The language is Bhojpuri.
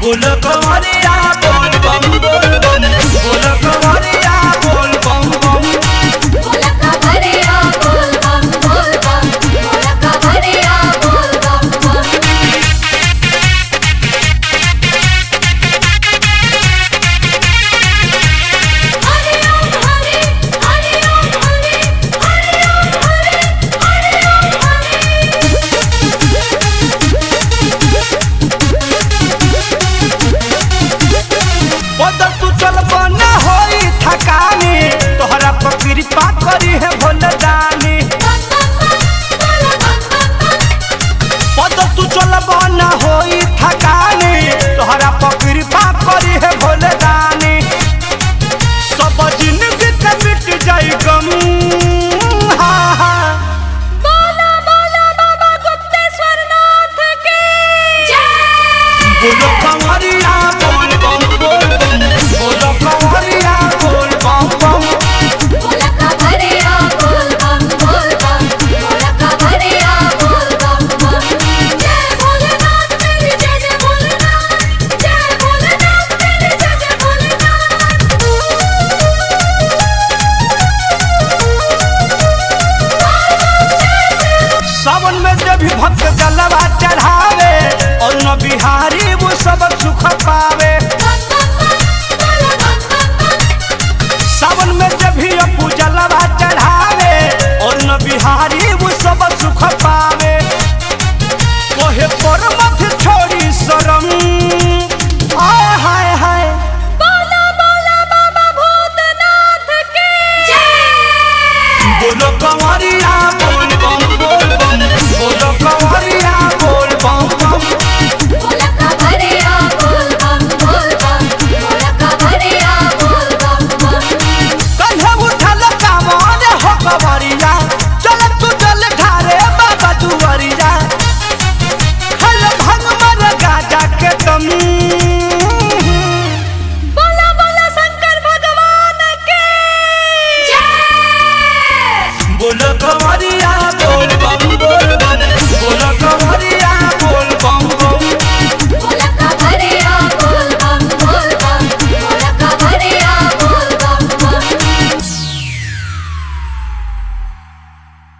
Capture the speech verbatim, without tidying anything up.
बोल कंवरिया बोल बम बोल बम बोल कंवरिया बोल बम बम बोल कंवरिया बोल बम बोल बम बोल कंवरिया बोल बम बम हरि ओम हरि हरि ओम हरि हरि ओम हरि हरि ओम बदल तू चल बना होई थकानी तोहरा पर कृपा करी है भोलदानी बदल तू चल बना होई थकानी तोहरा पर कृपा करी है भोलदानी सब जिंदगी के मिट जाई गम हा हा बोला बोला बाबा गुप्तेश्वर नाथ की जय बोल कंवरिया